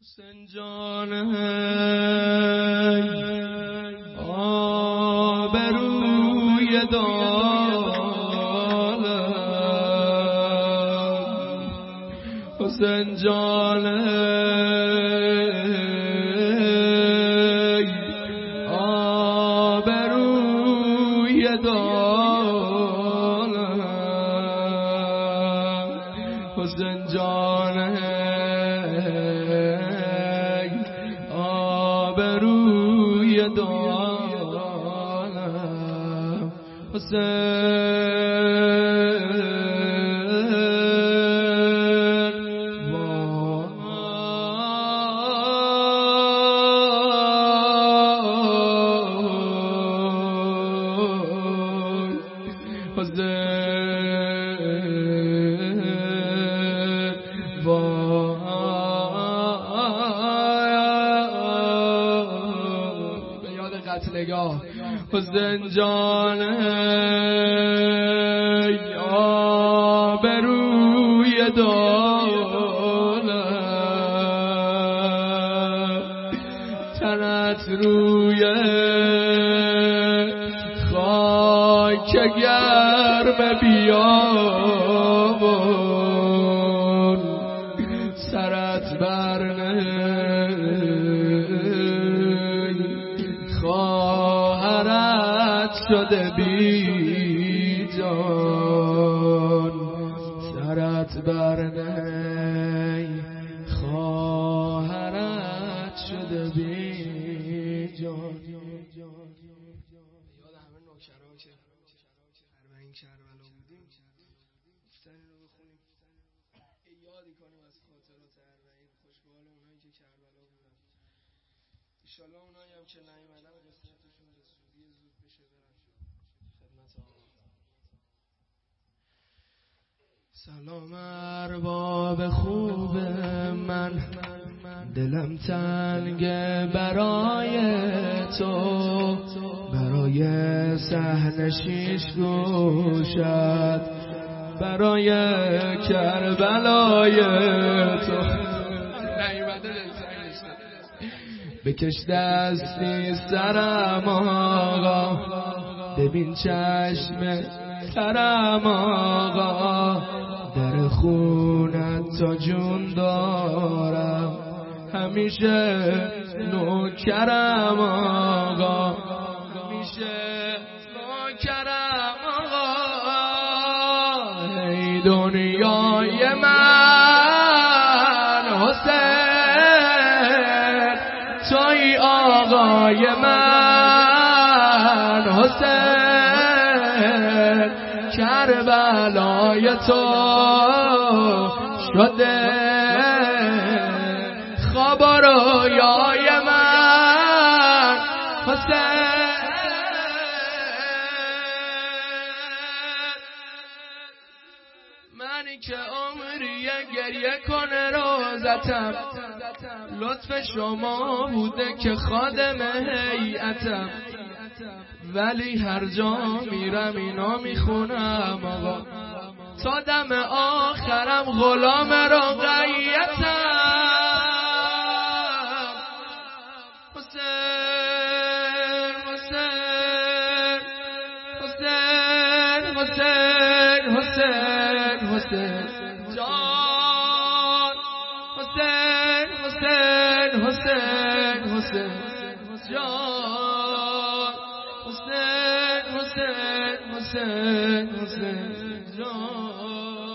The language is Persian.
حسین جان آبروی دارم، حسین جان آبروی دارم، حسین جان آبروی دارم، حسین جان آبروی دارم، تنت روی خاک گرم بیابان، سرت بر خواهرت شده بی جان، سرت بر خواهرت شده بی جان. یاد همه نوکرها که اربعین کربلا بودیم گفتن اینو بخونیم، یادی کنیم از خاطرات اربعین، خوشبال اونایی که کربلا بودن. انشالله اونایی هم که نیومدن قسمتشون به زودی زود بشه برن خدمت آقا. سلام ارباب خوب من، دلم تنگه برای تو، برای صحن شیش گوشت، برای کربلای تو. بکش دستی سرم آقا، ببین چشم ترم آقا، در خونت تا جون دارم، همیشه نوکرم آقا، همیشه نوکرم آقا. ای دنیای من حسین، توی آقای من حسین، کربلای تو شده خواب و رویای من حسین. منی که عمری گریه کنه روزتم، لطف شما بوده که خادم هیئتم، ولی هر جا میرم اینا میخونم آقا، تا دم آخرم غلام رقیتم. حسین حسین حسین حسین حسین حسین جان، حسین حسین حسین حسین جان، حسین حسین حسین حسین جان.